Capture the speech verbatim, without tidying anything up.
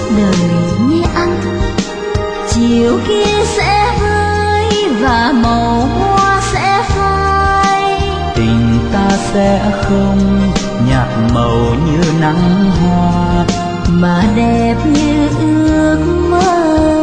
đời như anh, chiều kia sẽ vơi và màu hoa sẽ phai. Tình ta sẽ không nhạt màu như nắng hoa, mà đẹp như ước mơ.